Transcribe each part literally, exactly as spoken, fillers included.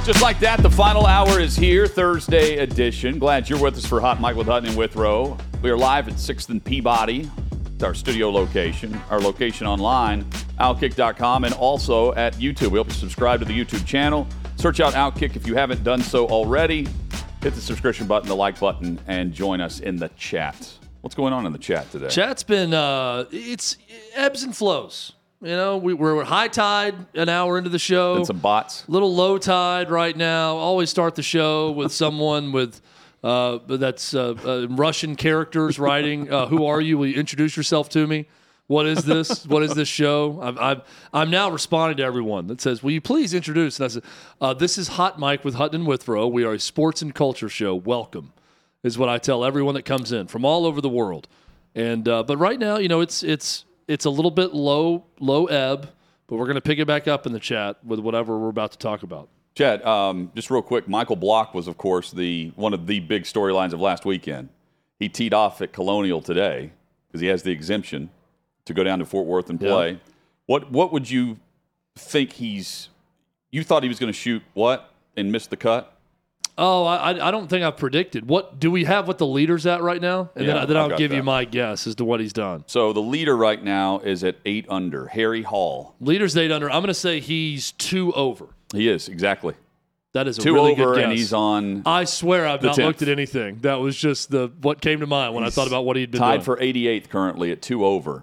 Just like that, the final hour is here, Thursday edition. Glad you're with us for Hot Mike with Hutton and Withrow. We are live at sixth and Peabody. It's our studio location. Our location online, outkick dot com, and also at YouTube. We hope you subscribe to the YouTube channel. Search out Outkick if you haven't done so already. Hit the subscription button, the like button, and join us in the chat. What's going on in the chat today? Chat's been, uh, it's ebbs and flows. You know, we, we're high tide an hour into the show. And some bots. Little low tide right now. Always start the show with someone with uh, that's uh, uh, Russian characters writing. Uh, Who are you? Will you introduce yourself to me? What is this? What is this show? I'm, I'm, I'm now responding to everyone that says, will you please introduce? And I said, uh, this is Hot Mike with Hutton and Withrow. We are a sports and culture show. Welcome, is what I tell everyone that comes in from all over the world. And uh, but right now, you know, it's it's. It's a little bit low, low ebb, but we're going to pick it back up in the chat with whatever we're about to talk about. Chad, um, just real quick, Michael Block was, of course, the one of the big storylines of last weekend. He teed off at Colonial today because he has the exemption to go down to Fort Worth and play. Yep. What what would you think he's – you thought he was going to shoot what and miss the cut? Oh, I, I don't think I've predicted. What do we have what the leader's at right now? And yeah, then, then I'll give that. you my guess as to what he's done. So the leader right now is at eight under, Harry Hall. Leader's eight under. I'm going to say he's two over. He is, exactly. That is a two really over, good guess. And he's on. I swear I've not tenth. looked at anything. That was just the what came to mind when he's I thought about what he'd been tied doing. Tied for eighty-eighth currently at two over.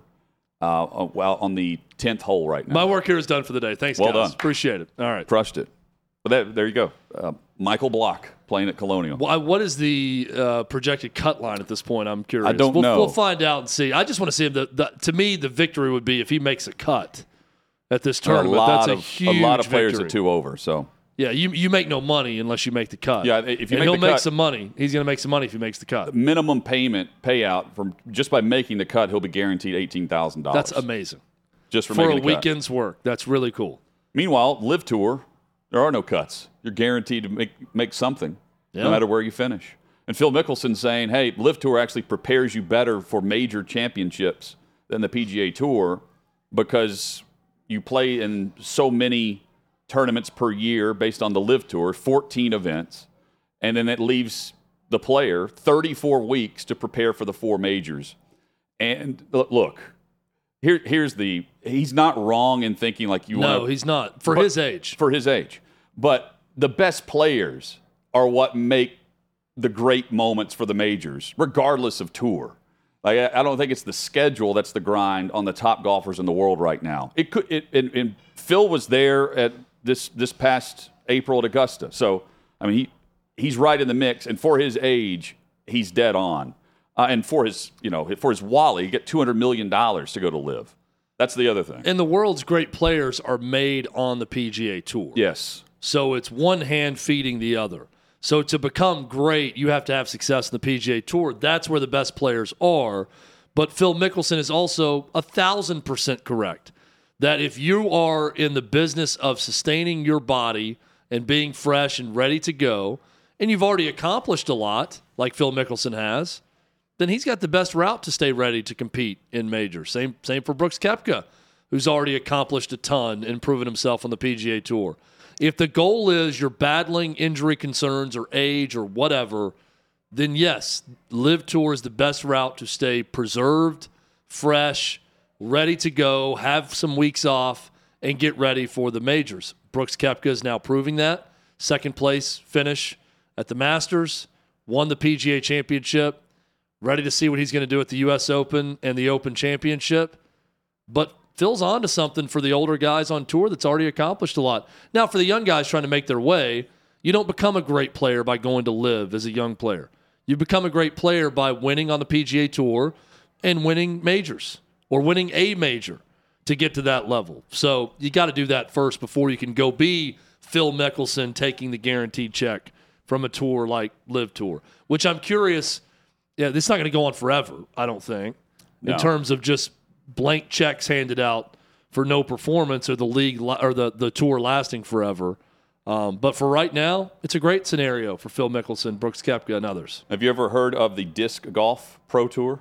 Uh, well, on the tenth hole right now. My work here is done for the day. Thanks, well guys. Done. Appreciate it. All right. Crushed it. But that, there you go. Uh, Michael Block playing at Colonial. Well, what is the uh, projected cut line at this point? I'm curious. I don't we'll, know. We'll find out and see. I just want to see him. The, the, to me, the victory would be if he makes a cut at this tournament. A lot That's a of, huge A lot of players victory. at two over, so. Yeah, you you make no money unless you make the cut. Yeah, if you and make he'll the make cut, some money. He's going to make some money if he makes the cut. Minimum payment payout from just by making the cut, he'll be guaranteed eighteen thousand dollars. That's amazing. Just for, for making a the weekend's cut. work. That's really cool. Meanwhile, Live Tour, there are no cuts. You're guaranteed to make make something, yeah. no matter where you finish. And Phil Mickelson saying, hey, Live Tour actually prepares you better for major championships than the P G A Tour because you play in so many tournaments per year based on the Live Tour, fourteen events, and then it leaves the player thirty-four weeks to prepare for the four majors. And look, here, here's the – he's not wrong in thinking like you want to – No, he's not. For his age. For his age. But the best players are what make the great moments for the majors, regardless of tour. Like, I don't think it's the schedule that's the grind on the top golfers in the world right now. It could. It, and, and Phil was there at this this past April at Augusta. So, I mean, he he's right in the mix. And for his age, he's dead on. Uh, and for his, you know, for his wallet, you get two hundred million dollars to go to Live. That's the other thing. And the world's great players are made on the P G A Tour. Yes. So it's one hand feeding the other. So to become great, you have to have success in the P G A Tour. That's where the best players are. But Phil Mickelson is also a thousand percent correct that if you are in the business of sustaining your body and being fresh and ready to go, and you've already accomplished a lot, like Phil Mickelson has, then he's got the best route to stay ready to compete in majors. Same, same for Brooks Koepka, who's already accomplished a ton and proven himself on the P G A Tour. If the goal is you're battling injury concerns or age or whatever, then yes, Live Tour is the best route to stay preserved, fresh, ready to go, have some weeks off, and get ready for the majors. Brooks Koepka is now proving that. Second place finish at the Masters, won the P G A Championship, ready to see what he's going to do at the U S Open and the Open Championship. But Phil's on to something for the older guys on tour that's already accomplished a lot. Now, for the young guys trying to make their way, you don't become a great player by going to Live as a young player. You become a great player by winning on the P G A Tour and winning majors or winning a major to get to that level. So you got to do that first before you can go be Phil Mickelson taking the guaranteed check from a tour like Live Tour, which I'm curious, yeah, this is not going to go on forever, I don't think, no. in terms of just blank checks handed out for no performance or the league or the, the tour lasting forever. Um, but for right now, it's a great scenario for Phil Mickelson, Brooks Koepka, and others. Have you ever heard of the Disc Golf Pro Tour?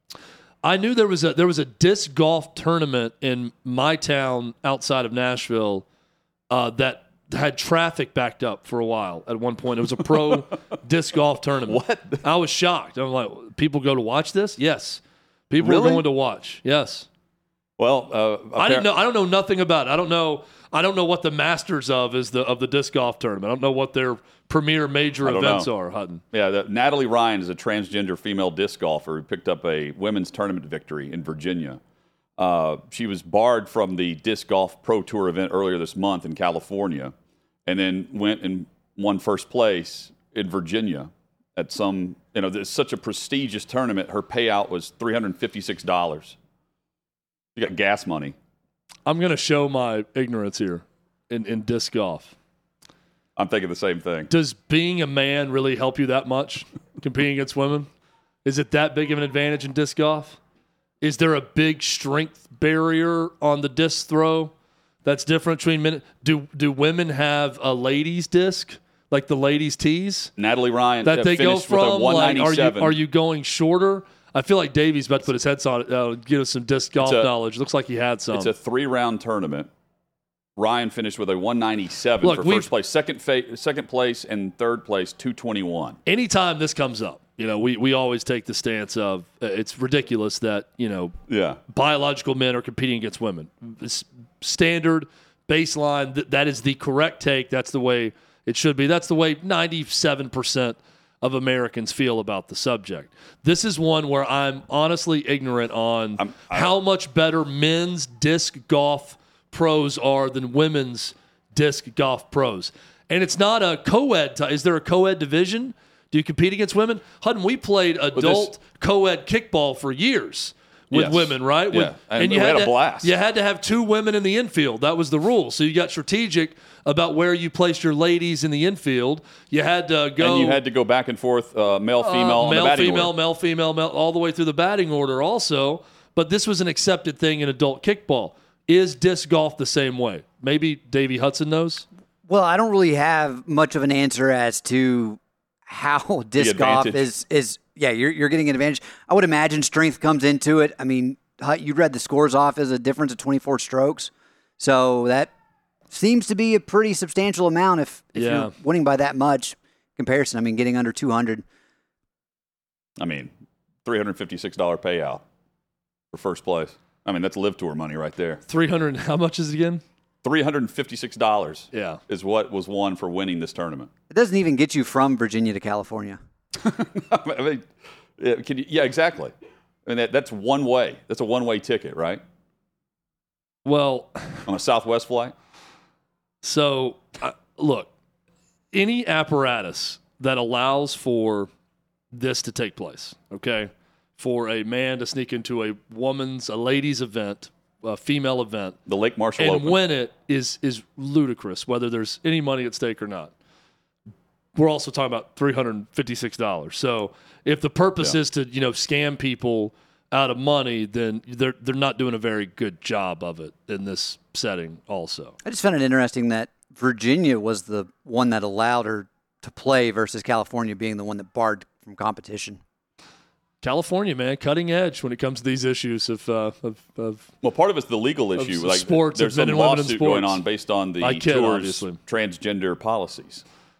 I knew there was a there was a disc golf tournament in my town outside of Nashville uh, that had traffic backed up for a while at one point. It was a pro disc golf tournament. What? I was shocked. I'm like, people go to watch this? Yes. People Really? are going to watch. Yes. Well, uh, I didn't know. I don't know nothing about it. I don't know. I don't know what the Masters of is the of the disc golf tournament. I don't know what their premier major events know. are. Hutton. Yeah, the, Natalie Ryan is a transgender female disc golfer who picked up a women's tournament victory in Virginia. Uh, she was barred from the disc golf pro tour event earlier this month in California, and then went and won first place in Virginia at some. You know, it's such a prestigious tournament. Her payout was three hundred fifty-six dollars. You got gas money. I'm going to show my ignorance here in, in disc golf. I'm thinking the same thing. Does being a man really help you that much competing against women? Is it that big of an advantage in disc golf? Is there a big strength barrier on the disc throw that's different between men? Do do women have a ladies disc, like the ladies tees? Natalie Ryan that they go finished with a from. Like, are you one ninety-seven. are you going shorter? I feel like Davey's about to put his heads on it. Uh, give us some disc golf a- knowledge. Looks like he had some. It's a three-round tournament. Ryan finished with a one ninety-seven Look, for we've- first place. Second, fa- second place and third place, two twenty-one. Anytime this comes up, you know, we, we always take the stance of uh, it's ridiculous that, you know, Yeah. biological men are competing against women. It's standard, baseline, th- that is the correct take. That's the way it should be. That's the way ninety-seven percent of Americans feel about the subject. This is one where I'm honestly ignorant on I'm- I- how much better men's disc golf pros are than women's disc golf pros. And it's not a co-ed. T- is there a co-ed division? Do you compete against women? Hutton, we played adult this- co-ed kickball for years with Yes. women, right? Yeah. With, And you we had a to, blast. You had to have two women in the infield. That was the rule. So you got strategic about where you placed your ladies in the infield. You had to go. And you had to go back and forth, uh, male, female, uh, on the male, batting female, order. male, female, male, all the way through the batting order also. But this was an accepted thing in adult kickball. Is disc golf the same way? Maybe Davey Hudson knows. Well, I don't really have much of an answer as to how disc golf advantage. is is yeah, you're you're getting an advantage. I would imagine strength comes into it. I mean, Hut, you read the scores off as a difference of twenty-four strokes. So that seems to be a pretty substantial amount if, if Yeah. you're winning by that much comparison. I mean, getting under two hundred. I mean, three hundred fifty-six dollars payout for first place. I mean, that's Live Tour money right there. three hundred, how much is it again? three hundred fifty-six dollars Yeah. is what was won for winning this tournament. It doesn't even get you from Virginia to California. I mean, yeah, can you, yeah, exactly. I mean, that, that's one way. That's a one-way ticket, right? Well, On a Southwest flight? so uh, look, any apparatus that allows for this to take place, okay, for a man to sneak into a woman's, a ladies' event, a female event, The Lake Marshall and Open. win it is is ludicrous, whether there's any money at stake or not. We're also talking about three hundred fifty-six dollars. So if the purpose Yeah. is to, you know, scam people out of money, then they're they're not doing a very good job of it in this setting also. I just found it interesting that Virginia was the one that allowed her to play versus California being the one that barred from competition. California, man, cutting edge when it comes to these issues of uh, of, of Well, part of it's the legal issue. Like sports, there's of men some and women in lawsuit going sports. on based on the I kid, tour's obviously. transgender policies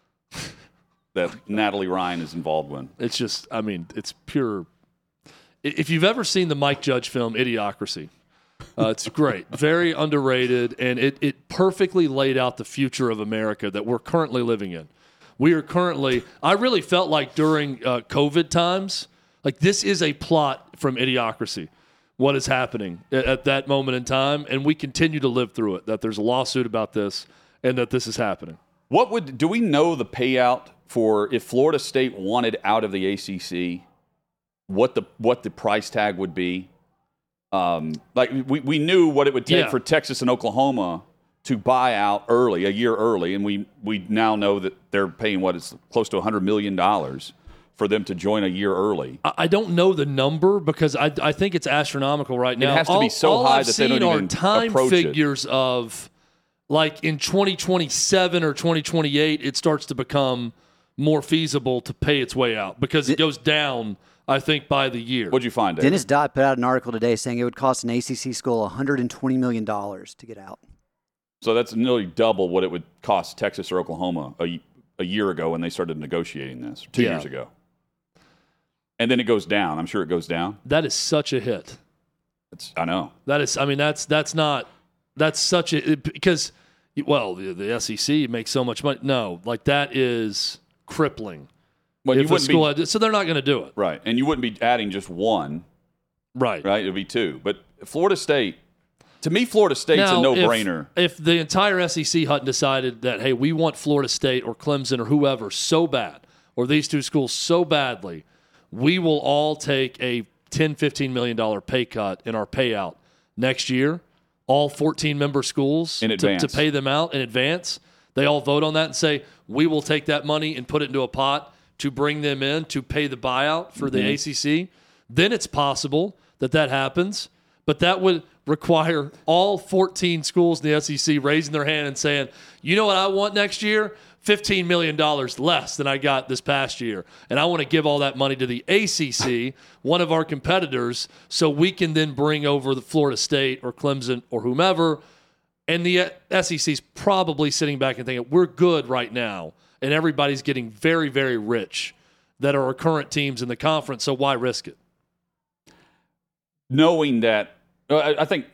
that Natalie Ryan is involved in. it's just, I mean, it's pure. i- If you've ever seen the Mike Judge film Idiocracy, uh, it's great, very underrated, and it it perfectly laid out the future of America that we're currently living in. We are currently. I really felt like during uh, COVID times, like this is a plot from Idiocracy. What is happening at, at that moment in time, and we continue to live through it. That there's a lawsuit about this, and that this is happening. What would do we know the payout for if Florida State wanted out of the A C C? What the what the price tag would be? Um, like we, we knew what it would take Yeah. for Texas and Oklahoma to buy out early, a year early, and we we now know that they're paying what is close to one hundred million dollars for them to join a year early. I I don't know the number because I, I think it's astronomical right now. has to be all, so all high I've that they seen don't are even time approach it. figures of like in twenty twenty-seven or twenty twenty-eight, it starts to become more feasible to pay its way out because it goes down, I think, by the year. What'd you find, Dave? Dennis Dodd put out an article today saying it would cost an A C C school one hundred twenty million dollars to get out. So that's nearly double what it would cost Texas or Oklahoma a, a year ago when they started negotiating this, two Yeah. years ago. And then it goes down. I'm sure it goes down. That is such a hit. It's, I know. That is, I mean, that's that's not, that's such a, it, because, well, the, the S E C makes so much money. No, like that is crippling. Well, you If a wouldn't school be, had, so they're not going to do it. right. And you wouldn't be adding just one, Right. right? It would be two. But Florida State, to me, Florida State's Now, a no-brainer. If, if the entire S E C Hutton decided that, hey, we want Florida State or Clemson or whoever so bad, or these two schools so badly, we will all take a ten, fifteen million dollars pay cut in our payout next year, all fourteen member schools In to, advance. to pay them out in advance. They all vote on that and say, we will take that money and put it into a pot to bring them in to pay the buyout for the Mm-hmm. A C C. Then it's possible that that happens, but that would require all fourteen schools in the S E C raising their hand and saying, you know what I want next year? fifteen million dollars less than I got this past year. And I want to give all that money to the A C C, one of our competitors, so we can then bring over the Florida State or Clemson or whomever. And the S E C's probably sitting back and thinking, we're good right now. And everybody's getting very, very rich that are our current teams in the conference, so why risk it? Knowing that, I, I think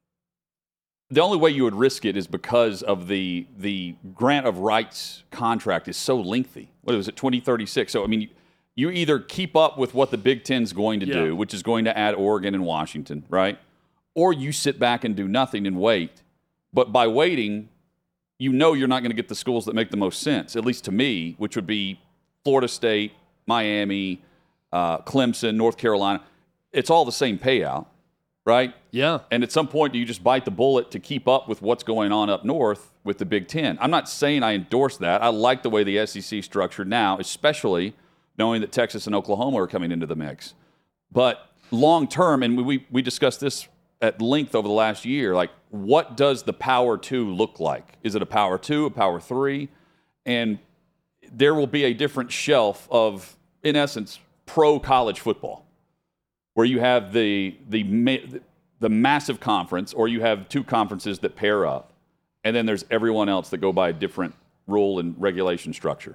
the only way you would risk it is because of the the grant of rights contract is so lengthy. What was it, twenty thirty-six? So, I mean, you, you either keep up with what the Big Ten's going to Yeah. do, which is going to add Oregon and Washington, right? Or you sit back and do nothing and wait. But by waiting, you know you're not going to get the schools that make the most sense, at least to me, which would be Florida State, Miami, uh, Clemson, North Carolina. It's all the same payout, right? Yeah. And at some point, do you just bite the bullet to keep up with what's going on up north with the Big Ten? I'm not saying I endorse that. I like the way the S E C is structured now, especially knowing that Texas and Oklahoma are coming into the mix. But long term, and we, we discussed this at length over the last year, like what does the Power Two look like? Is it a Power Two, a Power Three? And there will be a different shelf of, in essence, pro college football, where you have the the the massive conference, or you have two conferences that pair up, and then there's everyone else that go by a different rule and regulation structure.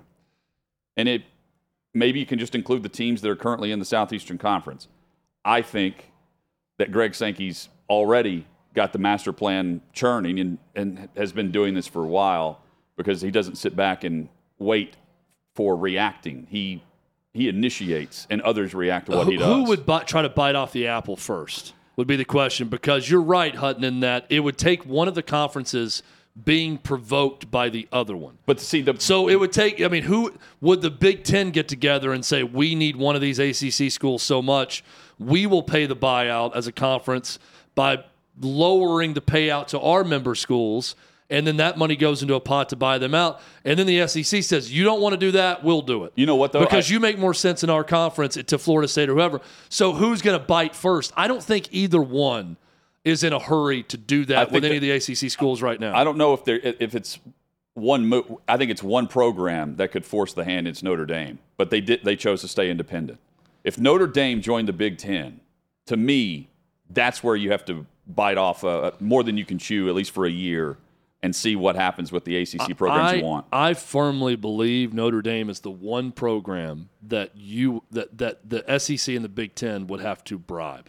And it maybe you can just include the teams that are currently in the Southeastern Conference. I think that Greg Sankey's already got the master plan churning and, and has been doing this for a while, because he doesn't sit back and wait for reacting. He he initiates, and others react to what who, he does. Who would bi- try to bite off the apple first would be the question, because you're right, Hutton, in that it would take one of the conferences being provoked by the other one. But see, the So it would take, I mean, who would the Big Ten get together and say, we need one of these A C C schools so much, we will pay the buyout as a conference by lowering the payout to our member schools, and then that money goes into a pot to buy them out. And then the S E C says, you don't want to do that, we'll do it. You know what, though? Because I- you make more sense in our conference to Florida State or whoever. So who's going to bite first? I don't think either one is in a hurry to do I that think with any that- of the A C C schools right now. I don't know if there if it's one. Mo- I think it's one program that could force the hand. It's Notre Dame, but they did. They chose to stay independent. If Notre Dame joined the Big Ten, to me, that's where you have to bite off uh, more than you can chew, at least for a year, and see what happens with the A C C programs I, you want. I firmly believe Notre Dame is the one program that you that, that the S E C and the Big Ten would have to bribe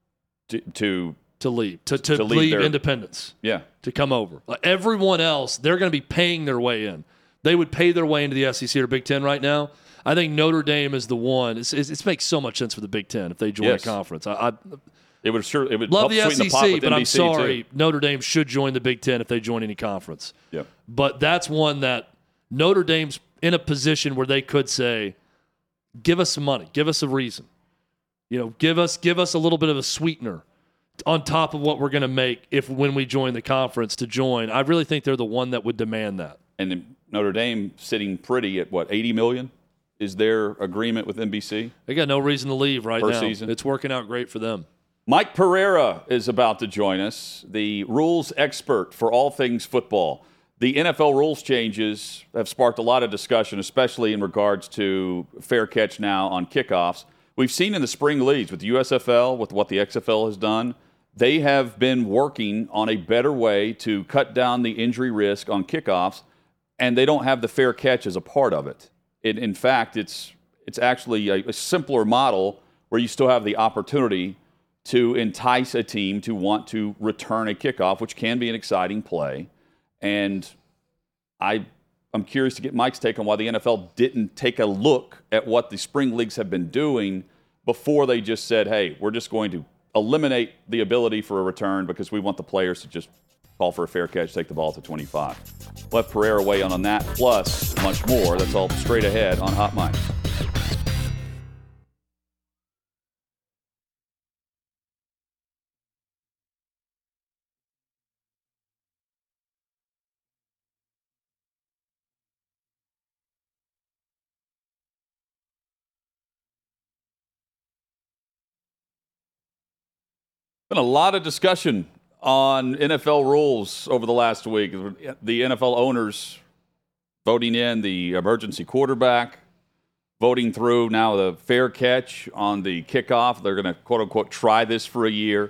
To, to to leave to, to, To leave leave their- independence yeah, to come over. Like everyone else, they're going to be paying their way in. They would pay their way into the S E C or Big Ten right now. I think Notre Dame is the one. It's, it's, it makes so much sense for the Big Ten if they join Yes. a conference. I, I it would sure it would love help the sweeten S E the pot C, with but I'm N B C sorry, too. Notre Dame should join the Big Ten if they join any conference. Yep. But that's one that Notre Dame's in a position where they could say, give us some money, give us a reason. You know, give us give us a little bit of a sweetener on top of what we're going to make if when we join the conference to join. I really think they're the one that would demand that. And then Notre Dame sitting pretty at what, eighty million is their agreement with N B C. They got no reason to leave right Per now. season. It's working out great for them. Mike Pereira is about to join us, the rules expert for all things football. The N F L rules changes have sparked a lot of discussion, especially in regards to fair catch now on kickoffs. We've seen in the spring leagues with the U S F L, with what the X F L has done, they have been working on a better way to cut down the injury risk on kickoffs, and they don't have the fair catch as a part of it. it in fact, it's it's actually a, a simpler model where you still have the opportunity to entice a team to want to return a kickoff, which can be an exciting play. And I, I'm curious to get Mike's take on why the N F L didn't take a look at what the spring leagues have been doing before they just said, hey, we're just going to eliminate the ability for a return because we want the players to just call for a fair catch, take the ball to twenty-five. We'll have Pereira weigh in on that, plus much more. That's all straight ahead on Hot Mics. Been a lot of discussion on N F L rules over the last week. The N F L owners voting in the emergency quarterback, voting through now the fair catch on the kickoff. They're going to, quote unquote, try this for a year.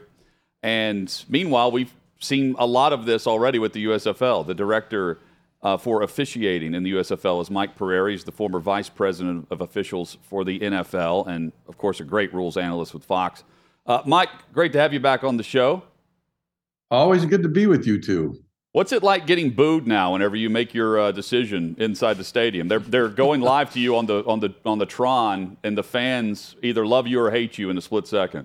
And meanwhile, we've seen a lot of this already with the U S F L. The director uh, for officiating in the U S F L is Mike Pereira. He's the former vice president of officials for the N F L and, of course, a great rules analyst with Fox. Uh, Mike, great to have you back on the show. Always good to be with you two. What's it like getting booed now whenever you make your uh, decision inside the stadium? They're they're going live to you on the on the on the Tron, and the fans either love you or hate you in a split second.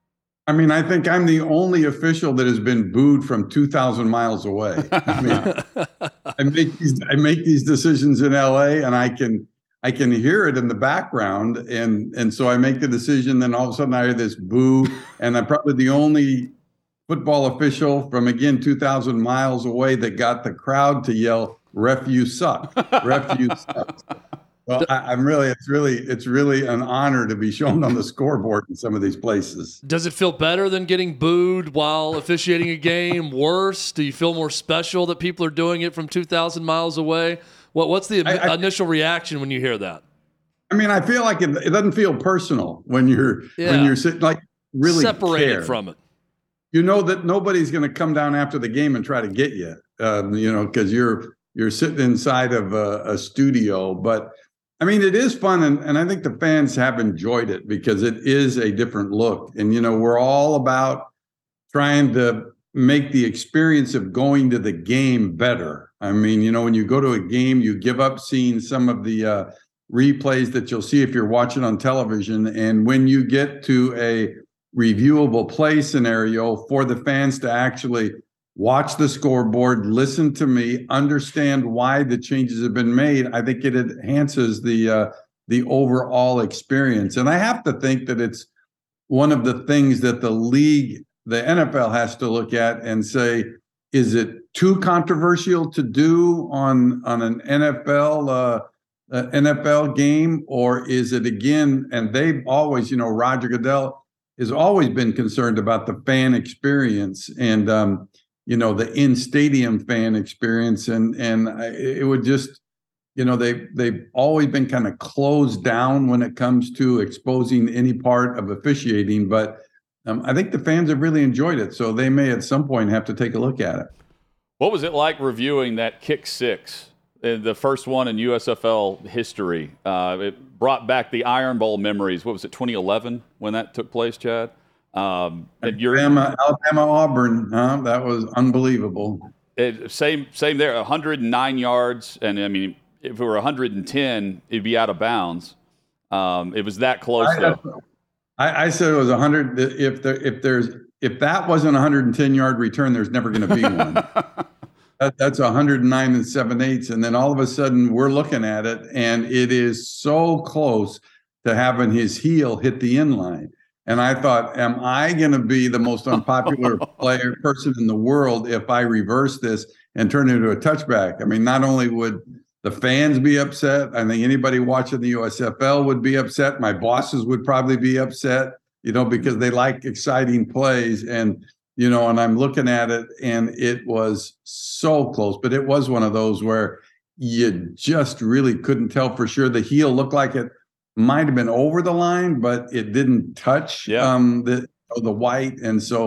I mean, I think I'm the only official that has been booed from two thousand miles away. I mean, I make these I make these decisions in L A, and I can. I can hear it in the background, and and so I make the decision. Then all of a sudden, I hear this boo, and I'm probably the only football official from again two thousand miles away that got the crowd to yell "Ref, you suck! Ref, you suck!" Well, I, I'm really, it's really, it's really an honor to be shown on the scoreboard in some of these places. Does it feel better than getting booed while officiating a game? Worse? Do you feel more special that people are doing it from two thousand miles away? What What's the I, I, initial reaction when you hear that? I mean, I feel like it, it doesn't feel personal when you're yeah. when you're sitting like really separated care. from it. You know that nobody's going to come down after the game and try to get you, um, you know, because you're you're sitting inside of a, a studio. But I mean, it is fun, and, and I think the fans have enjoyed it because it is a different look. And you know, we're all about trying to make the experience of going to the game better. I mean, you know, when you go to a game, you give up seeing some of the uh, replays that you'll see if you're watching on television. And when you get to a reviewable play scenario for the fans to actually watch the scoreboard, listen to me, understand why the changes have been made, I think it enhances the uh, the overall experience. And I have to think that it's one of the things that the league, the N F L has to look at and say, is it too controversial to do on, on an N F L uh, uh, N F L game, or is it again? And they've always, you know, Roger Goodell has always been concerned about the fan experience and um, you know, the in-stadium fan experience, and and it would just, you know, they they've always been kind of closed down when it comes to exposing any part of officiating, but. Um, I think the fans have really enjoyed it, so they may at some point have to take a look at it. What was it like reviewing that kick six, the first one in U S F L history? Uh, it brought back the Iron Bowl memories. What was it, twenty eleven when that took place, Chad? Um, Alabama, Alabama, Auburn, huh? That was unbelievable. It, same, same there. one hundred nine yards, and I mean, if it were one hundred ten, it'd be out of bounds. Um, it was that close, I, though. I, I said it was one hundred. If there, if there's, if that wasn't a one hundred ten yard return, there's never going to be one. that, that's one hundred nine and seven eighths, and then all of a sudden we're looking at it, and it is so close to having his heel hit the end line. And I thought, am I going to be the most unpopular player person in the world if I reverse this and turn it into a touchback? I mean, not only would the fans be upset, I think anybody watching the U S F L would be upset. My bosses would probably be upset, you know, because they like exciting plays. And, you know, and I'm looking at it, and it was so close. But it was one of those where you just really couldn't tell for sure. The heel looked like it might have been over the line, but it didn't touch yeah. um, the the white. And so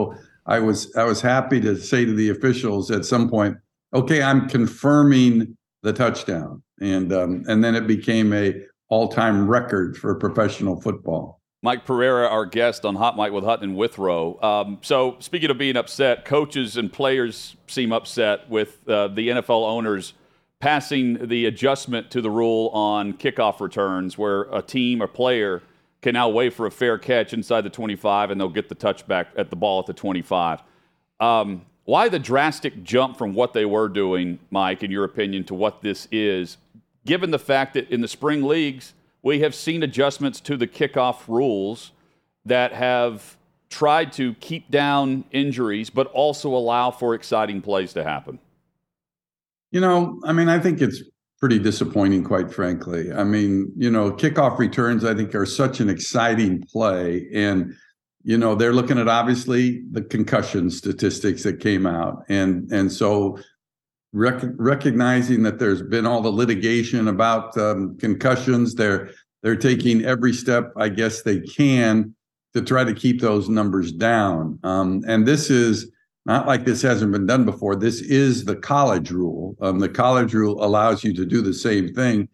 I was I was happy to say to the officials at some point, okay, I'm confirming the touchdown. And um, and then it became a all-time record for professional football. Mike Pereira, our guest on Hot Mike with Hutton and Withrow. Um, so speaking of being upset, coaches and players seem upset with uh, the N F L owners passing the adjustment to the rule on kickoff returns where a team or player can now wait for a fair catch inside the twenty-five and they'll get the touchback at the ball at the twenty-five. Um, why the drastic jump from what they were doing, Mike, in your opinion, to what this is, given the fact that in the spring leagues, we have seen adjustments to the kickoff rules that have tried to keep down injuries but also allow for exciting plays to happen? You know, I mean, I think it's pretty disappointing, quite frankly. I mean, you know, kickoff returns, I think, are such an exciting play. And, you know, they're looking at, obviously, the concussion statistics that came out. And, and so rec- recognizing that there's been all the litigation about um, concussions, they're, they're taking every step, I guess, they can to try to keep those numbers down. Um, and this is not like this hasn't been done before. This is the college rule. Um, the college rule allows you to do the same thing.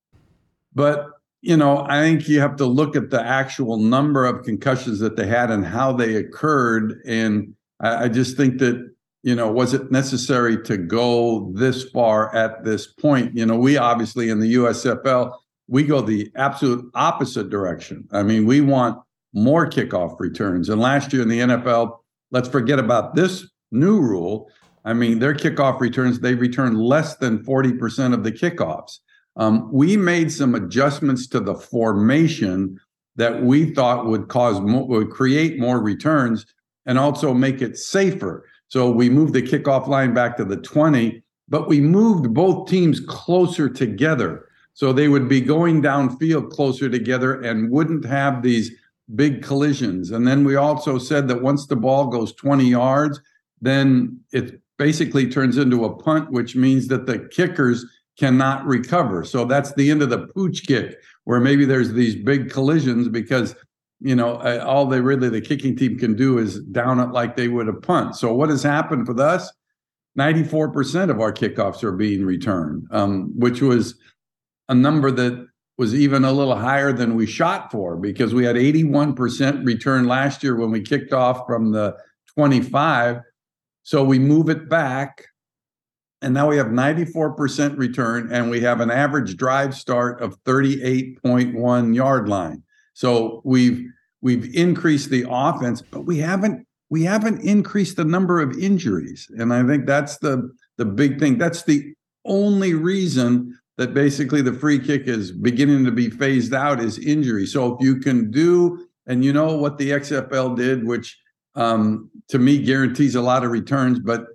But, you know, I think you have to look at the actual number of concussions that they had and how they occurred. And I, I just think that, you know, was it necessary to go this far at this point? You know, we obviously in the U S F L, we go the absolute opposite direction. I mean, we want more kickoff returns. And last year in the N F L, let's forget about this new rule. I mean, their kickoff returns, they return less than forty percent of the kickoffs. Um, we made some adjustments to the formation that we thought would cause mo- would create more returns and also make it safer. So we moved the kickoff line back to the twenty, but we moved both teams closer together. So they would be going downfield closer together and wouldn't have these big collisions. And then we also said that once the ball goes twenty yards, then it basically turns into a punt, which means that the kickers cannot recover. So that's the end of the pooch kick, where maybe there's these big collisions because, you know, all they really, the kicking team can do is down it like they would a punt. So what has happened for us? ninety-four percent of our kickoffs are being returned, um, which was a number that was even a little higher than we shot for, because we had eighty-one percent return last year when we kicked off from the twenty-five. So we move it back, and now we have ninety-four percent return, and we have an average drive start of thirty-eight point one yard line. So we've we've increased the offense, but we haven't we haven't increased the number of injuries. And I think that's the the big thing. That's the only reason that basically the free kick is beginning to be phased out is injury. So if you can do, and you know what the X F L did, which um, to me guarantees a lot of returns, but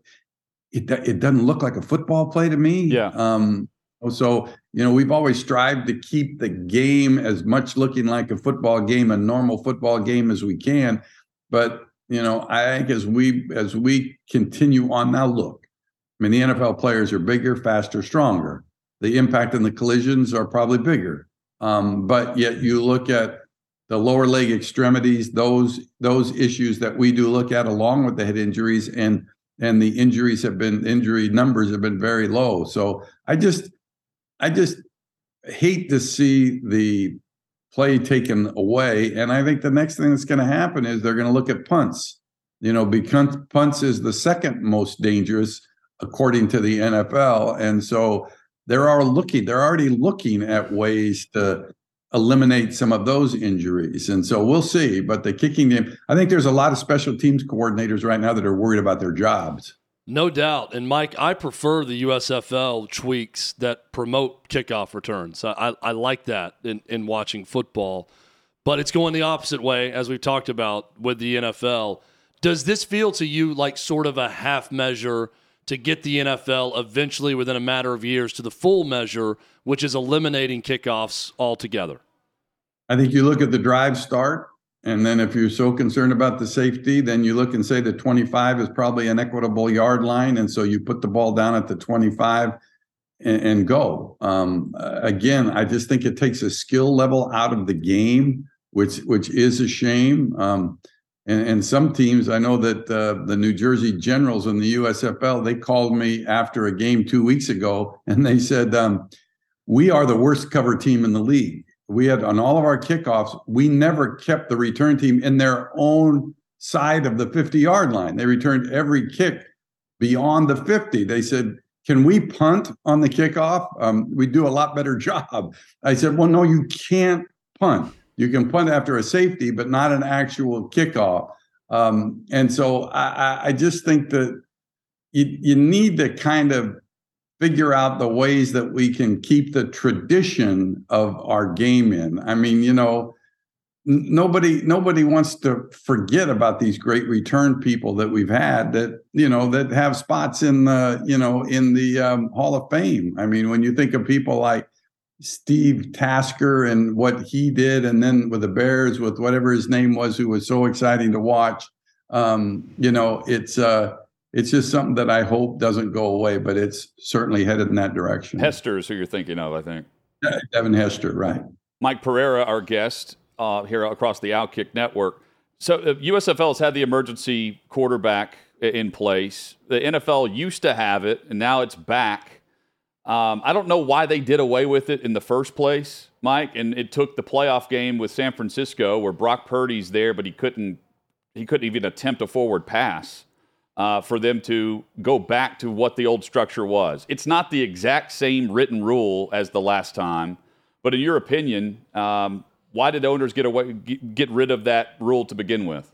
it it doesn't look like a football play to me. Yeah. Um, so, you know, we've always strived to keep the game as much looking like a football game, a normal football game as we can. But, you know, I think as we as we continue on now, look, I mean, the N F L players are bigger, faster, stronger. The impact on the collisions are probably bigger. Um, but yet you look at the lower leg extremities, those those issues that we do look at along with the head injuries, and and the injuries have been, injury numbers have been very low. So I just, I just hate to see the play taken away. And I think the next thing that's going to happen is they're going to look at punts. You know, because punts is the second most dangerous according to the N F L. And so They're are looking, they're already looking at ways to eliminate some of those injuries. And so we'll see. But the kicking game, I think there's a lot of special teams coordinators right now that are worried about their jobs. No doubt. And Mike, I prefer the U S F L tweaks that promote kickoff returns. I, I, I like that in, in watching football. But it's going the opposite way, as we've talked about with the N F L. Does this feel to you like sort of a half measure to get the N F L eventually within a matter of years to the full measure, which is eliminating kickoffs altogether? I think you look at the drive start, and then if you're so concerned about the safety, then you look and say the twenty-five is probably an equitable yard line, and so you put the ball down at the twenty-five and, and go. Um, again, I just think it takes a skill level out of the game, which which is a shame. Um, And, and some teams, I know that uh, the New Jersey Generals in the U S F L, they called me after a game two weeks ago, and they said, um, we are the worst cover team in the league. We had on all of our kickoffs, we never kept the return team in their own side of the fifty-yard line. They returned every kick beyond the fifty. They said, can we punt on the kickoff? Um, we do a lot better job. I said, well, no, you can't punt. You can punt after a safety, but not an actual kickoff. Um, and so I, I just think that you, you need to kind of figure out the ways that we can keep the tradition of our game in. I mean, you know, n- nobody nobody wants to forget about these great return people that we've had that, you know, that have spots in the, you know, in the um, Hall of Fame. I mean, when you think of people like Steve Tasker and what he did, and then with the Bears, with whatever his name was, who was so exciting to watch, um, you know, it's uh, It's just something that I hope doesn't go away, but it's certainly headed in that direction. Hester is who you're thinking of, I think. Devin Hester, right. Mike Pereira, our guest uh, here across the Outkick Network. So uh, U S F L has had the emergency quarterback in place. The N F L used to have it, and now it's back. Um, I don't know why they did away with it in the first place, Mike, and it took the playoff game with San Francisco where Brock Purdy's there, but he couldn't he couldn't even attempt a forward pass. Uh, for them to go back to what the old structure was. It's not the exact same written rule as the last time, but in your opinion, um, why did owners get away get rid of that rule to begin with?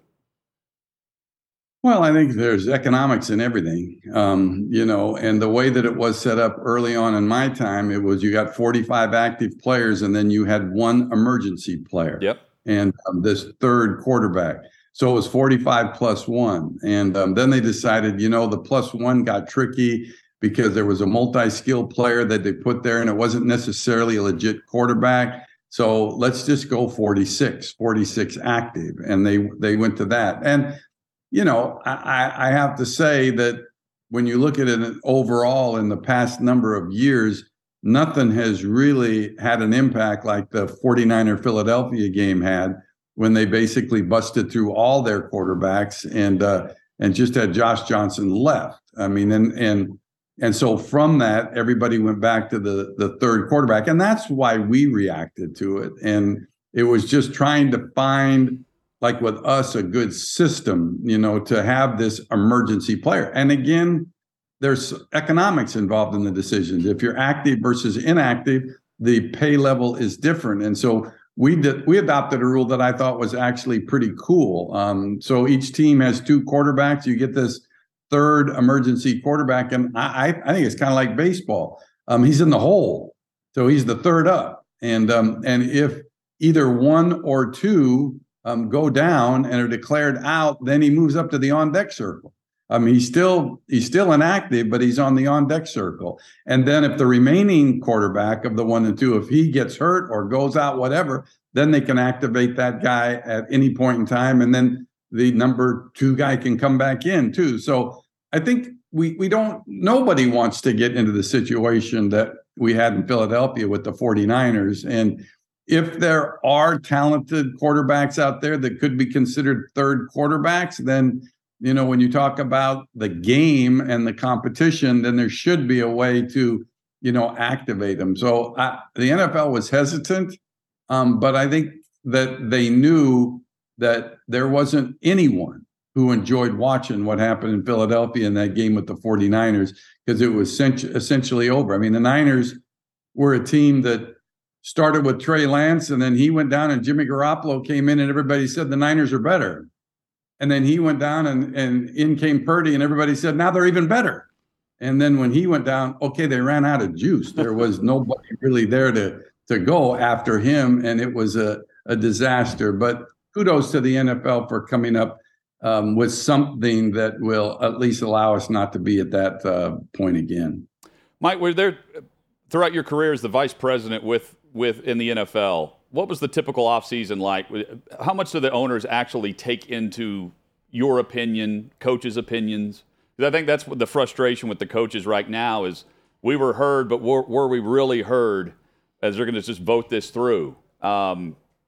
Well, I think there's economics in everything, um, you know, and the way that it was set up early on in my time, it was you got forty-five active players and then you had one emergency player. Yep. And um, this third quarterback. So it was forty-five plus one. And um, then they decided, you know, the plus one got tricky because there was a multi-skilled player that they put there and it wasn't necessarily a legit quarterback. So let's just go forty-six, forty-six active. And they they went to that. And, you know, I, I have to say that when you look at it overall in the past number of years, nothing has really had an impact like the forty-niner Philadelphia game had, when they basically busted through all their quarterbacks and uh, and just had Josh Johnson left. I mean, and and and so from that, everybody went back to the the third quarterback, and that's why we reacted to it. And it was just trying to find, like with us, a good system, you know, to have this emergency player. And again, there's economics involved in the decisions. If you're active versus inactive, the pay level is different, and so. We did. We adopted a rule that I thought was actually pretty cool. Um, so each team has two quarterbacks. You get this third emergency quarterback, and I, I think it's kind of like baseball. Um, he's in the hole, so he's the third up. And um, and if either one or two um, go down and are declared out, then he moves up to the on deck circle. I mean, he's still he's still inactive, but he's on the on deck circle. And then if the remaining quarterback of the one and two, if he gets hurt or goes out, whatever, then they can activate that guy at any point in time. And then the number two guy can come back in too. So I think we we don't nobody wants to get into the situation that we had in Philadelphia with the forty-niners. And if there are talented quarterbacks out there that could be considered third quarterbacks, then you know, when you talk about the game and the competition, then there should be a way to, you know, activate them. So I, the N F L was hesitant, um, but I think that they knew that there wasn't anyone who enjoyed watching what happened in Philadelphia in that game with the forty-niners because it was essentially over. I mean, the Niners were a team that started with Trey Lance, and then he went down and Jimmy Garoppolo came in and everybody said the Niners are better. And then he went down and, and in came Purdy and everybody said, now they're even better. And then when he went down, okay, they ran out of juice. There was nobody really there to, to go after him. And it was a, a disaster. But kudos to the N F L for coming up um, with something that will at least allow us not to be at that uh, point again. Mike, were there throughout your career as the vice president with, with in the N F L, what was the typical offseason like? How much do the owners actually take into your opinion, coaches' opinions? Because I think that's what the frustration with the coaches right now is we were heard, but were, were we really heard as they're going to just vote this through? Um,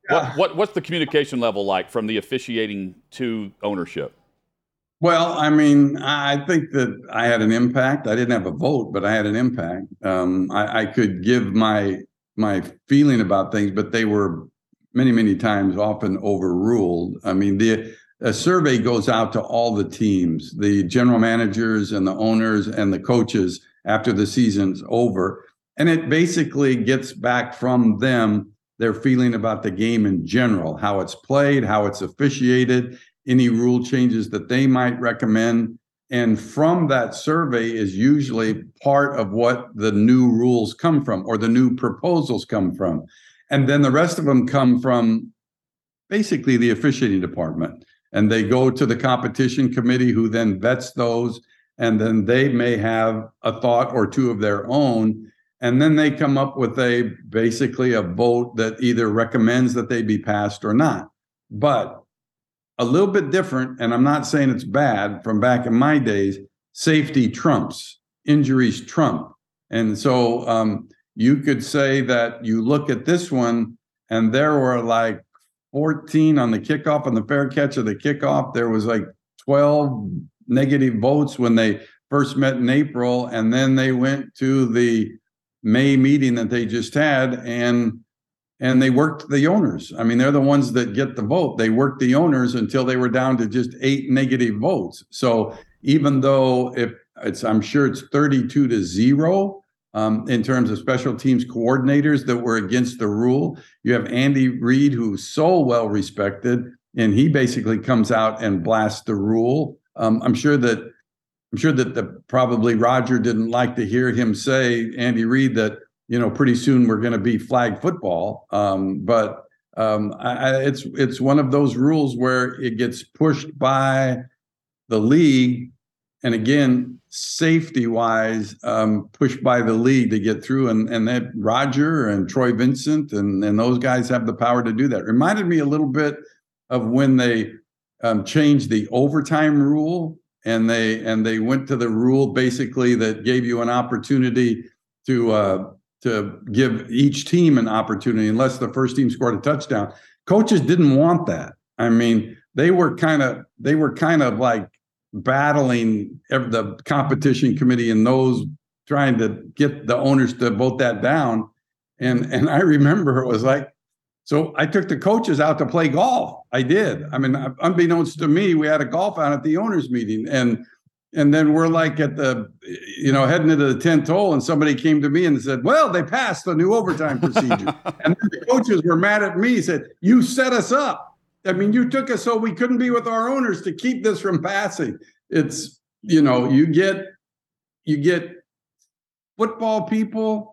What, what what's the communication level like from the officiating to ownership? Well, I mean, I think that I had an impact. I didn't have a vote, but I had an impact. Um, I, I could give my my feeling about things, but they were many, many times often overruled. I mean, the a survey goes out to all the teams, the general managers and the owners and the coaches after the season's over. And it basically gets back from them their feeling about the game in general, how it's played, how it's officiated, any rule changes that they might recommend. And from that survey is usually part of what the new rules come from or the new proposals come from. And then the rest of them come from basically the officiating department. And they go to the competition committee who then vets those. And then they may have a thought or two of their own. And then they come up with a basically a vote that either recommends that they be passed or not. But a little bit different, and I'm not saying it's bad, from back in my days, safety trumps, injuries trump. And so um, you could say that you look at this one, and there were like fourteen on the kickoff, on the fair catch of the kickoff. There was like twelve negative votes when they first met in April, and then they went to the May meeting that they just had, and and they worked the owners. I mean, they're the ones that get the vote. They worked the owners until they were down to just eight negative votes. So even though if it's, I'm sure it's thirty-two to zero um, in terms of special teams coordinators that were against the rule. You have Andy Reid, who's so well respected, and he basically comes out and blasts the rule. Um, I'm sure that I'm sure that the probably Roger didn't like to hear him say, Andy Reid, that you know, pretty soon we're going to be flag football. Um, but um, I, it's it's one of those rules where it gets pushed by the league, and again, safety-wise, um, pushed by the league to get through. And and that Roger and Troy Vincent and and those guys have the power to do that. Reminded me a little bit of when they um, changed the overtime rule, and they and they went to the rule basically that gave you an opportunity to. Uh, to give each team an opportunity unless the first team scored a touchdown. Coaches didn't want that. I mean, they were kind of they were kind of like battling every, the competition committee and those trying to get the owners to vote that down. And and I remember it was like, so I took the coaches out to play golf. I did. I mean, unbeknownst to me, we had a golf out at the owners meeting, and And then we're like at the, you know, heading into the tenth hole, and somebody came to me and said, well, they passed the new overtime procedure. And then the coaches were mad at me, said, you set us up. I mean, you took us so we couldn't be with our owners to keep this from passing. It's, you know, you get, you get football people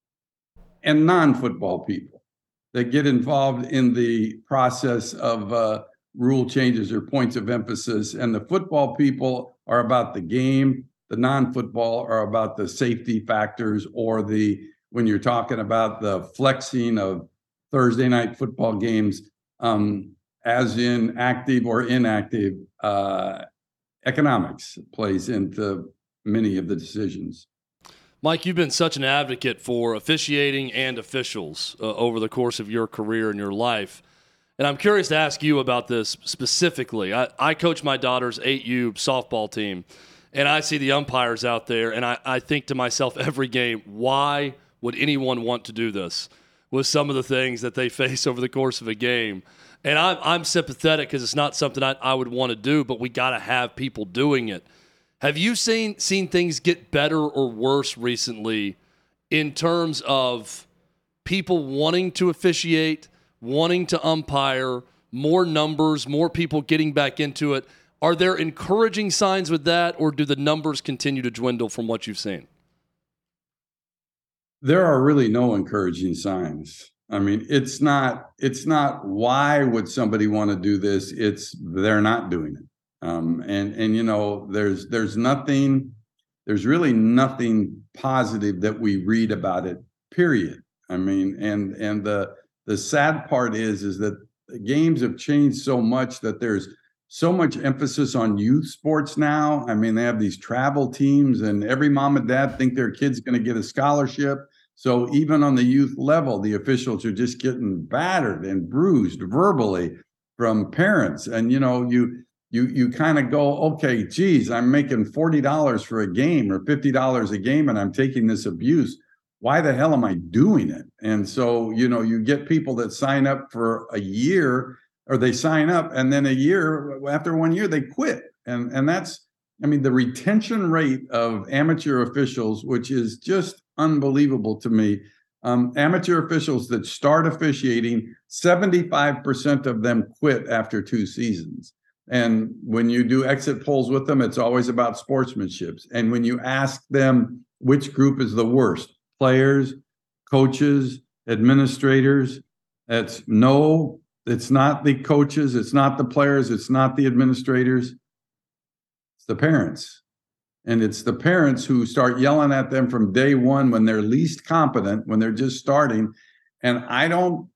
and non-football people that get involved in the process of uh, rule changes or points of emphasis. And the football people are about the game. The non-football are about the safety factors, or the, when you're talking about the flexing of Thursday night football games, um, as in active or inactive, uh, economics plays into many of the decisions. Mike, you've been such an advocate for officiating and officials uh, over the course of your career and your life. And I'm curious to ask you about this specifically. I, I coach my daughter's eight U softball team, and I see the umpires out there, and I, I think to myself every game, why would anyone want to do this with some of the things that they face over the course of a game? And I'm, I'm sympathetic because it's not something I, I would want to do, but we got to have people doing it. Have you seen seen things get better or worse recently in terms of people wanting to officiate, wanting to umpire, more numbers, more people getting back into it? Are there encouraging signs with that, or do the numbers continue to dwindle from what you've seen? There are really no encouraging signs. I mean, it's not, it's not why would somebody want to do this? It's they're not doing it. Um, and, and, you know, there's, there's nothing, there's really nothing positive that we read about it, period. I mean, and, and the, the sad part is, is that the games have changed so much that there's so much emphasis on youth sports now. I mean, they have these travel teams, and every mom and dad think their kid's going to get a scholarship. So even on the youth level, the officials are just getting battered and bruised verbally from parents. And, you know, you you you kind of go, okay, geez, I'm making forty dollars for a game or fifty dollars a game and I'm taking this abuse. Why the hell am I doing it? And so, you know, you get people that sign up for a year, or they sign up and then a year, after one year, they quit. And, and that's, I mean, the retention rate of amateur officials, which is just unbelievable to me. Um, amateur officials that start officiating, seventy-five percent of them quit after two seasons. And when you do exit polls with them, it's always about sportsmanship. And when you ask them which group is the worst, players, coaches, administrators, it's no, it's not the coaches, it's not the players, it's not the administrators, it's the parents. And it's the parents who start yelling at them from day one when they're least competent, when they're just starting. And I don't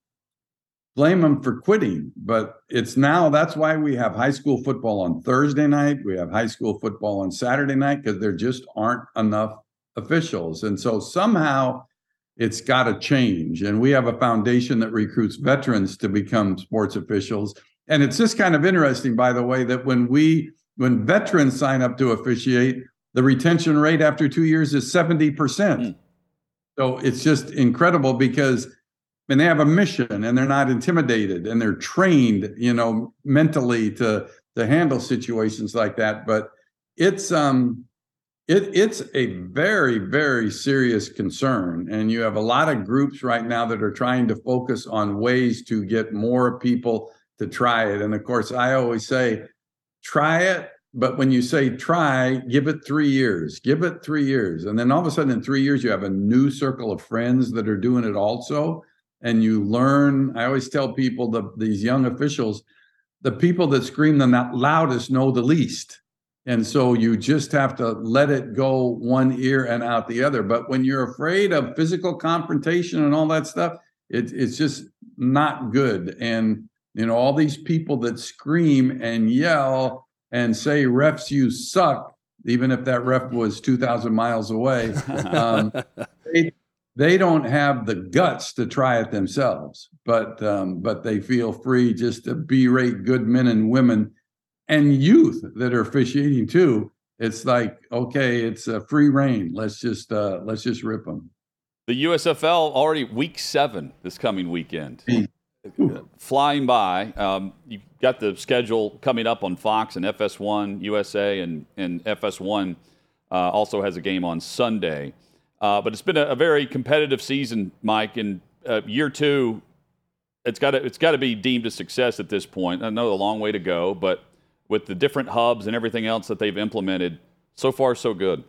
blame them for quitting, but it's now, that's why we have high school football on Thursday night. We have high school football on Saturday night, because there just aren't enough officials. And so somehow it's got to change. And we have a foundation that recruits veterans to become sports officials. And it's just kind of interesting, by the way, that when we, when veterans sign up to officiate, the retention rate after two years is seventy percent. Mm. So it's just incredible, because when they have a mission and they're not intimidated and they're trained, you know, mentally to, to handle situations like that. But it's, um, it, it's a very, very serious concern. And you have a lot of groups right now that are trying to focus on ways to get more people to try it. And of course, I always say, try it. But when you say try, give it three years, give it three years. And then all of a sudden in three years, you have a new circle of friends that are doing it also. And you learn. I always tell people, the, these young officials, the people that scream the loudest know the least. And so you just have to let it go one ear and out the other. But when you're afraid of physical confrontation and all that stuff, it, it's just not good. And, you know, all these people that scream and yell and say, refs, you suck, even if that ref was two thousand miles away, um, they, they don't have the guts to try it themselves. But um, but they feel free just to berate good men and women and youth that are officiating too. It's like, okay, it's a free reign. Let's just uh, let's just rip them. The U S F L already week seven this coming weekend. Ooh. Flying by. Um, you've got the schedule coming up on Fox and F S one U S A, and, and F S one uh, also has a game on Sunday. Uh, but it's been a, a very competitive season, Mike. And uh, year two, it's got to it's got to be deemed a success at this point. I know a long way to go, but with the different hubs and everything else that they've implemented, so far so good.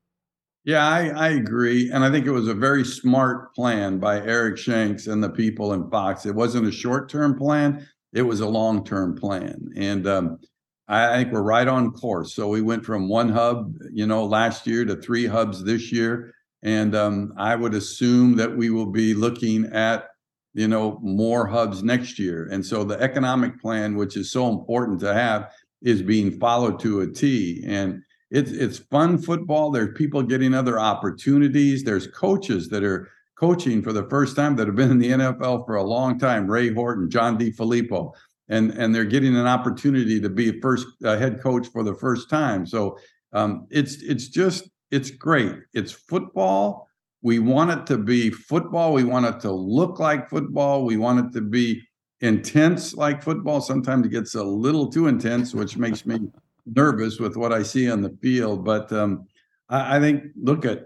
Yeah, I, I agree. And I think it was a very smart plan by Eric Shanks and the people in Fox. It wasn't a short-term plan. It was a long-term plan. And um, I think we're right on course. So we went from one hub, you know, last year to three hubs this year. And um, I would assume that we will be looking at, you know, more hubs next year. And so the economic plan, which is so important to have, is being followed to a T. And It's it's fun football. There's people getting other opportunities. There's coaches that are coaching for the first time that have been in the N F L for a long time. Ray Horton, John DeFilippo, and and they're getting an opportunity to be a first uh, head coach for the first time. So um, it's it's just it's great. It's football. We want it to be football. We want it to look like football. We want it to be intense like football. Sometimes it gets a little too intense, which makes me nervous with what I see on the field. But um, I, I think, look at,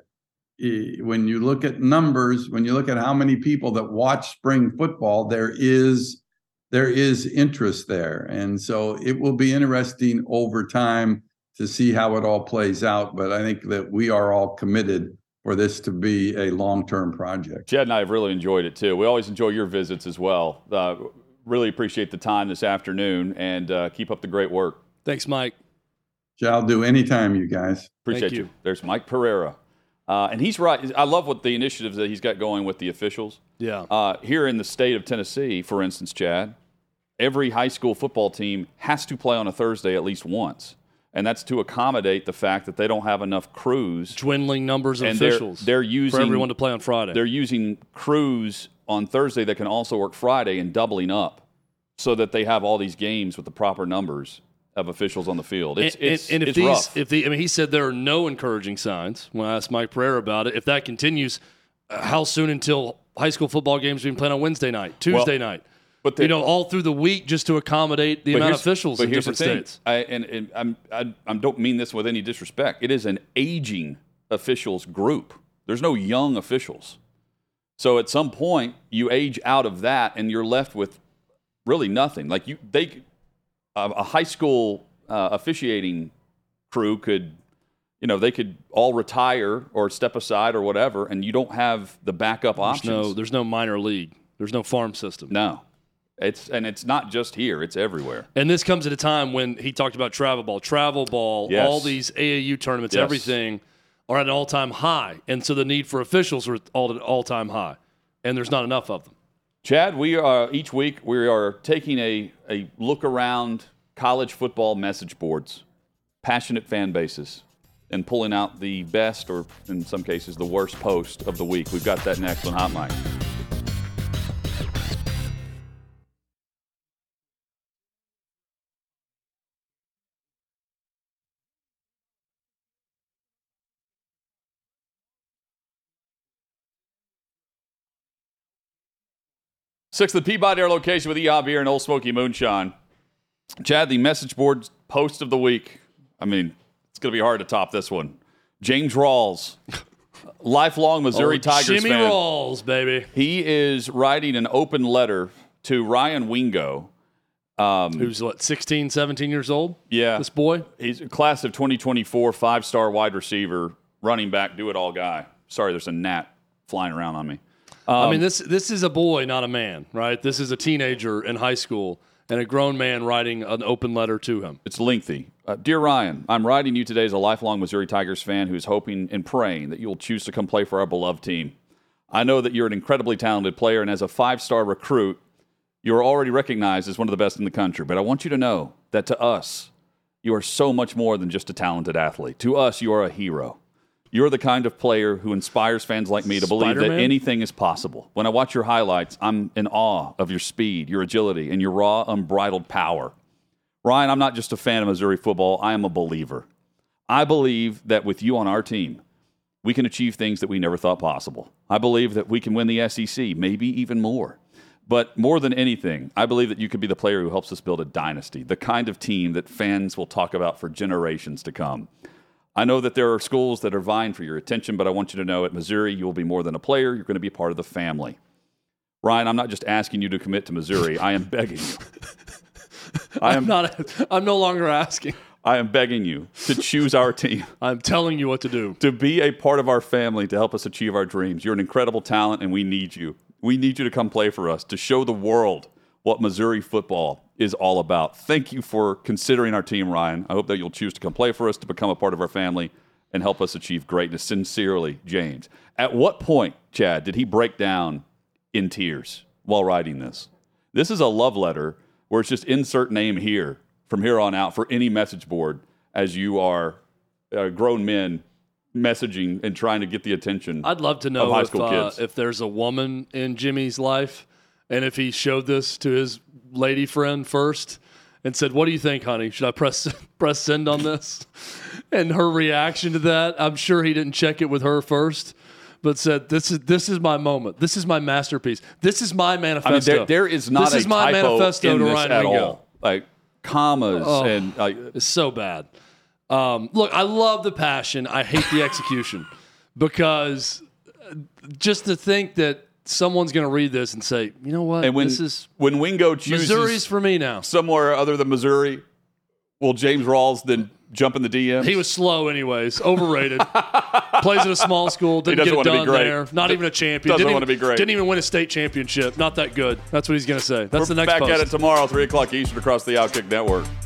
when you look at numbers, when you look at how many people that watch spring football, there is, there is interest there. And so it will be interesting over time to see how it all plays out. But I think that we are all committed for this to be a long-term project. Chad and I have really enjoyed it too. We always enjoy your visits as well. Uh, really appreciate the time this afternoon, and uh, keep up the great work. Thanks, Mike. Shall do anytime, you guys. Appreciate you. you. There's Mike Pereira. Uh, and he's right. I love what the initiatives that he's got going with the officials. Yeah. Uh, here in the state of Tennessee, for instance, Chad, every high school football team has to play on a Thursday at least once. and that's to accommodate the fact that they don't have enough crews. Dwindling numbers of and officials they're, they're using, for everyone to play on Friday. They're using crews on Thursday that can also work Friday and doubling up so that they have all these games with the proper numbers of officials on the field. It's, and, it's, and if it's these, rough. if the, I mean, he said there are no encouraging signs when I asked Mike Pereira about it. If that continues, uh, how soon until high school football games being played on Wednesday night, Tuesday well, night? But the, you know, all through the week just to accommodate the amount of officials in different states. I, and and I'm, I, I don't mean this with any disrespect. It is an aging officials group. There's no young officials. So at some point, you age out of that, and you're left with really nothing. Like you, they, uh, a high school uh, officiating crew could, you know, they could all retire or step aside or whatever, and you don't have the backup there's options. No, there's no minor league. There's no farm system. No. It's and it's not just here; it's everywhere. And this comes at a time when he talked about travel ball, travel ball, yes. all these A A U tournaments, yes. everything are at an all-time high, and so the need for officials are all at an all-time high, and there's not enough of them. Chad, we are each week we are taking a a look around college football message boards, passionate fan bases, and pulling out the best, or in some cases, the worst post of the week. We've got that next on Hot Mic. Sixth, the Peabody Air location with E-Hop Beer and Old Smoky Moonshine. Chad, the message board post of the week. I mean, it's going to be hard to top this one. James Rawls, lifelong Missouri oh, Tigers Jimmy fan. Rawls, baby. He is writing an open letter to Ryan Wingo. Um, Who's, what, sixteen, seventeen years old? Yeah. This boy? He's a class of twenty twenty-four, five-star wide receiver, running back, do-it-all guy. Sorry, there's a gnat flying around on me. Um, I mean, this this is a boy, not a man, right? This is a teenager in high school and a grown man writing an open letter to him. It's lengthy. Uh, Dear Ryan, I'm writing you today as a lifelong Missouri Tigers fan who is hoping and praying that you will choose to come play for our beloved team. I know that you're an incredibly talented player, and as a five-star recruit, you are already recognized as one of the best in the country. But I want you to know that to us, you are so much more than just a talented athlete. To us, you are a hero. You're the kind of player who inspires fans like me to believe Spider-Man? that anything is possible. When I watch your highlights, I'm in awe of your speed, your agility, and your raw, unbridled power. Ryan, I'm not just a fan of Missouri football. I am a believer. I believe that with you on our team, we can achieve things that we never thought possible. I believe that we can win the S E C, maybe even more. But more than anything, I believe that you could be the player who helps us build a dynasty, the kind of team that fans will talk about for generations to come. I know that there are schools that are vying for your attention, but I want you to know at Missouri, you will be more than a player. You're going to be part of the family. Ryan, I'm not just asking you to commit to Missouri. I am begging you. I am I'm not. I'm no longer asking. I am begging you to choose our team, I'm telling you what to do. to be a part of our family, to help us achieve our dreams. You're an incredible talent, and we need you. We need you to come play for us, to show the world what Missouri football is all about. Thank you for considering our team, Ryan. I hope that you'll choose to come play for us, to become a part of our family, and help us achieve greatness. Sincerely, James. At what point, Chad, did he break down in tears while writing this? This is a love letter where it's just insert name here from here on out for any message board as you are uh, grown men messaging and trying to get the attention I'd love to of know high if, school uh, kids. if there's a woman in Jimmy's life and if he showed this to his lady friend first and said, what do you think, honey? Should I press press send on this? And her reaction to that, I'm sure he didn't check it with her first, but said, this is this is my moment. This is my masterpiece. This is my manifesto. I mean, there, there is not this a is my typo manifesto in to this Ryan at Wingo. all. Like commas Oh. and like, It's so bad. Um, look, I love the passion. I hate the execution because just to think that someone's going to read this and say, you know what, and when this is when Wingo chooses Missouri's for me now. somewhere other than Missouri, will James Rawls then jump in the D Ms? He was slow anyways, overrated. Plays at a small school, didn't doesn't get it want to be done great. there. Not even a champion. Doesn't didn't want to even, be great. Didn't even win a state championship. Not that good. That's what he's going to say. That's We're the next back post. at it tomorrow, three o'clock Eastern across the Outkick Network.